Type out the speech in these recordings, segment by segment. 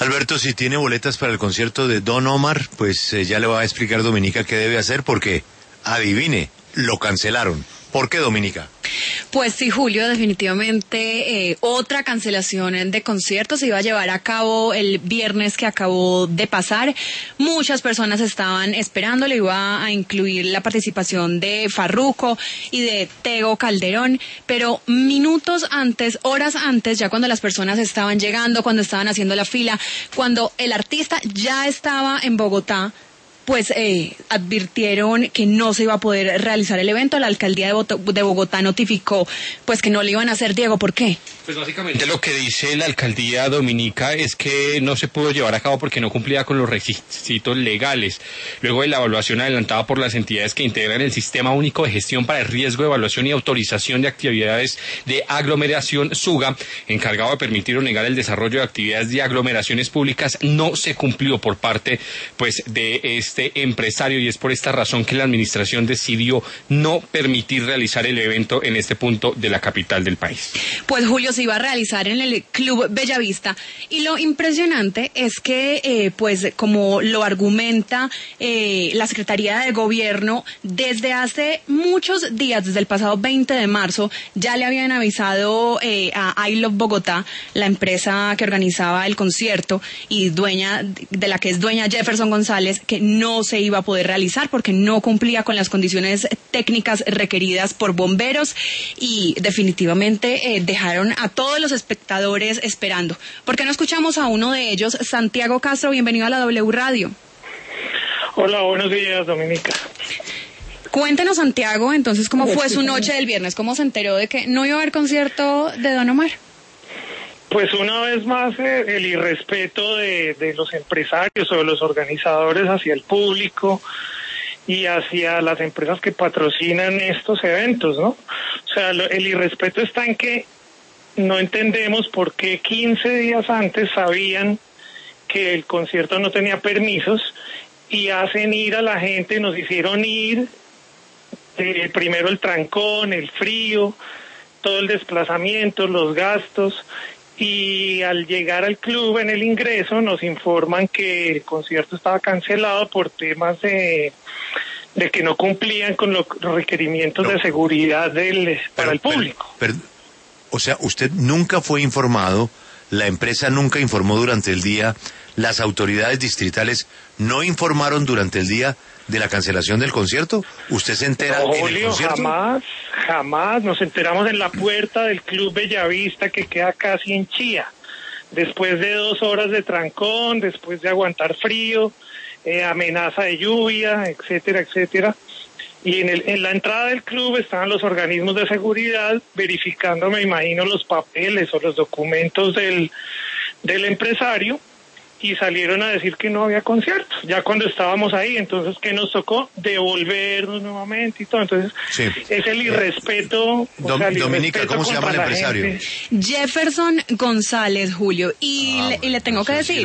Alberto, si tiene boletas para el concierto de Don Omar, pues ya le va a explicar Dominica qué debe hacer porque, adivine, lo cancelaron. ¿Por qué, Dominica? Pues sí, Julio, definitivamente otra cancelación de conciertos se iba a llevar a cabo el viernes que acabó de pasar. Muchas personas estaban esperando, le iba a incluir la participación de Farruko y de Tego Calderón, pero minutos antes, horas antes, ya cuando las personas estaban llegando, cuando estaban haciendo la fila, cuando el artista ya estaba en Bogotá, pues advirtieron que no se iba a poder realizar el evento. La alcaldía de Bogotá notificó pues que no le iban a hacer. Diego, ¿por qué? Pues básicamente lo que dice la alcaldía dominica es que no se pudo llevar a cabo porque no cumplía con los requisitos legales. Luego de la evaluación adelantada por las entidades que integran el Sistema Único de Gestión para el Riesgo, Evaluación y Autorización de Actividades de Aglomeración, SUGA, encargado de permitir o negar el desarrollo de actividades de aglomeraciones públicas, no se cumplió por parte pues de este empresario, y es por esta razón que la administración decidió no permitir realizar el evento en este punto de la capital del país. Pues Julio, se iba a realizar en el Club Bellavista, y lo impresionante es que pues como lo argumenta la Secretaría de Gobierno, desde hace muchos días, desde el pasado 20 de marzo, ya le habían avisado a I Love Bogotá, la empresa que organizaba el concierto y de la que es dueña Jefferson González, que no se iba a poder realizar porque no cumplía con las condiciones técnicas requeridas por bomberos, y definitivamente dejaron a todos los espectadores esperando. ¿Por qué no escuchamos a uno de ellos? Santiago Castro, bienvenido a la W Radio. Hola, buenos días, Dominica. Cuéntenos, Santiago, entonces, ¿cómo fue su noche del viernes? ¿Cómo se enteró de que no iba a haber concierto de Don Omar? Pues una vez más el irrespeto de los empresarios o de los organizadores hacia el público y hacia las empresas que patrocinan estos eventos, ¿no? O sea, el irrespeto está en que no entendemos por qué 15 días antes sabían que el concierto no tenía permisos y hacen ir a la gente, nos hicieron ir, primero el trancón, el frío, todo el desplazamiento, los gastos. Y al llegar al club en el ingreso nos informan que el concierto estaba cancelado por temas de que no cumplían con los requerimientos de seguridad para el público. O sea, usted nunca fue informado, la empresa nunca informó durante el día, las autoridades distritales no informaron durante el día de la cancelación del concierto. ¿Usted se entera en el concierto? Jamás nos enteramos en la puerta del Club Bellavista, que queda casi en Chía, después de 2 horas de trancón, después de aguantar frío, amenaza de lluvia, etcétera, etcétera. Y en la entrada del club estaban los organismos de seguridad verificando, me imagino, los papeles o los documentos del empresario, y salieron a decir que no había concierto, ya cuando estábamos ahí. Entonces, ¿qué nos tocó? Devolvernos nuevamente y todo. Entonces, sí, es el irrespeto. Dominica, ¿cómo se llama el empresario? Jefferson González, Julio. Y le tengo que decir...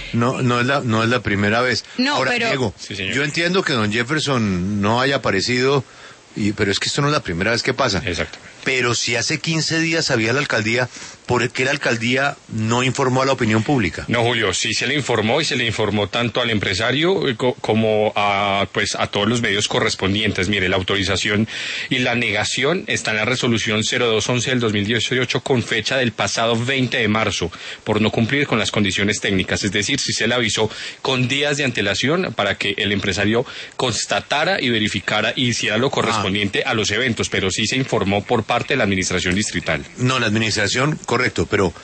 No es la primera vez. No, ahora, pero... Diego, sí, señor, yo entiendo que don Jefferson no haya aparecido, pero es que esto no es la primera vez que pasa. Exactamente. Pero si hace 15 días sabía la alcaldía, ¿por qué la alcaldía no informó a la opinión pública? No, Julio, sí se le informó, y se le informó tanto al empresario como a todos los medios correspondientes. Mire, la autorización y la negación está en la resolución 0211 del 2018 con fecha del pasado 20 de marzo por no cumplir con las condiciones técnicas. Es decir, si se le avisó con días de antelación para que el empresario constatara y verificara y hiciera lo correspondiente a los eventos, pero sí se informó por parte de la administración distrital. No, la administración, correcto, pero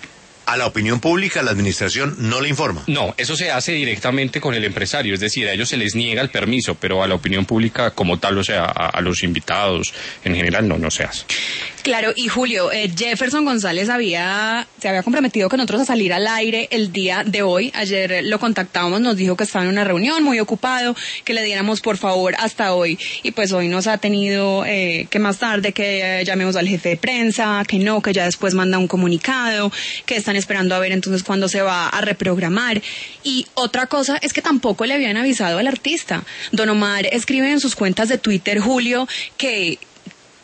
a la opinión pública la administración no le informa. No, eso se hace directamente con el empresario, es decir, a ellos se les niega el permiso, pero a la opinión pública como tal, o sea, a los invitados en general no se hace. Claro, y Julio, Jefferson González se había comprometido con nosotros a salir al aire el día de hoy. Ayer lo contactamos, nos dijo que estaba en una reunión, muy ocupado, que le diéramos por favor hasta hoy. Y pues hoy nos ha tenido que más tarde que llamemos al jefe de prensa, que ya después manda un comunicado, que están esperando a ver entonces cuándo se va a reprogramar. Y otra cosa es que tampoco le habían avisado al artista. Don Omar escribe en sus cuentas de Twitter, Julio, que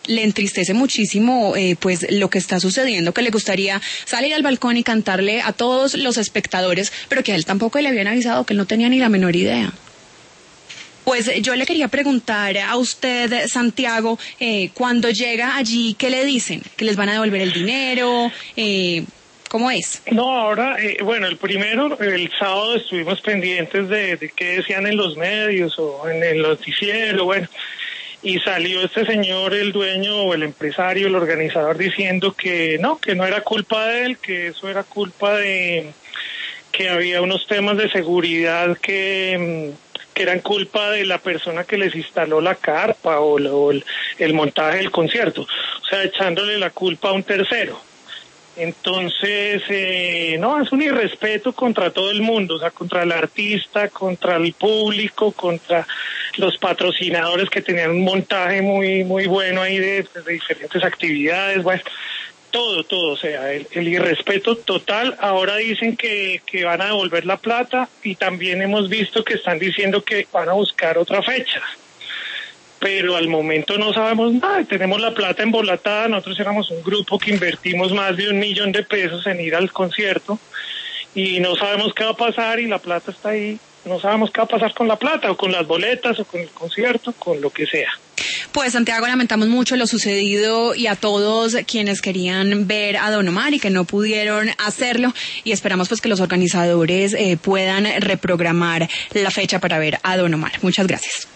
le entristece muchísimo pues lo que está sucediendo, que le gustaría salir al balcón y cantarle a todos los espectadores, pero que a él tampoco le habían avisado, que él no tenía ni la menor idea. Pues yo le quería preguntar a usted, Santiago, cuando llega allí, ¿qué le dicen? ¿Que les van a devolver el dinero? ¿Cómo es? No, ahora, bueno, el sábado estuvimos pendientes de qué decían en los medios o en el noticiero, bueno, y salió este señor, el dueño o el empresario, el organizador, diciendo que no era culpa de él, que eso era culpa de que había unos temas de seguridad que eran culpa de la persona que les instaló la carpa o el montaje del concierto, o sea, echándole la culpa a un tercero. Entonces, no, es un irrespeto contra todo el mundo, o sea, contra el artista, contra el público, contra los patrocinadores que tenían un montaje muy bueno ahí de diferentes actividades, bueno, todo, o sea, el irrespeto total. Ahora dicen que van a devolver la plata y también hemos visto que están diciendo que van a buscar otra fecha. Pero al momento no sabemos nada, tenemos la plata embolatada, nosotros éramos un grupo que invertimos más de 1 millón de pesos en ir al concierto y no sabemos qué va a pasar y la plata está ahí, no sabemos qué va a pasar con la plata o con las boletas o con el concierto, con lo que sea. Pues Santiago, lamentamos mucho lo sucedido y a todos quienes querían ver a Don Omar y que no pudieron hacerlo, y esperamos pues que los organizadores puedan reprogramar la fecha para ver a Don Omar. Muchas gracias.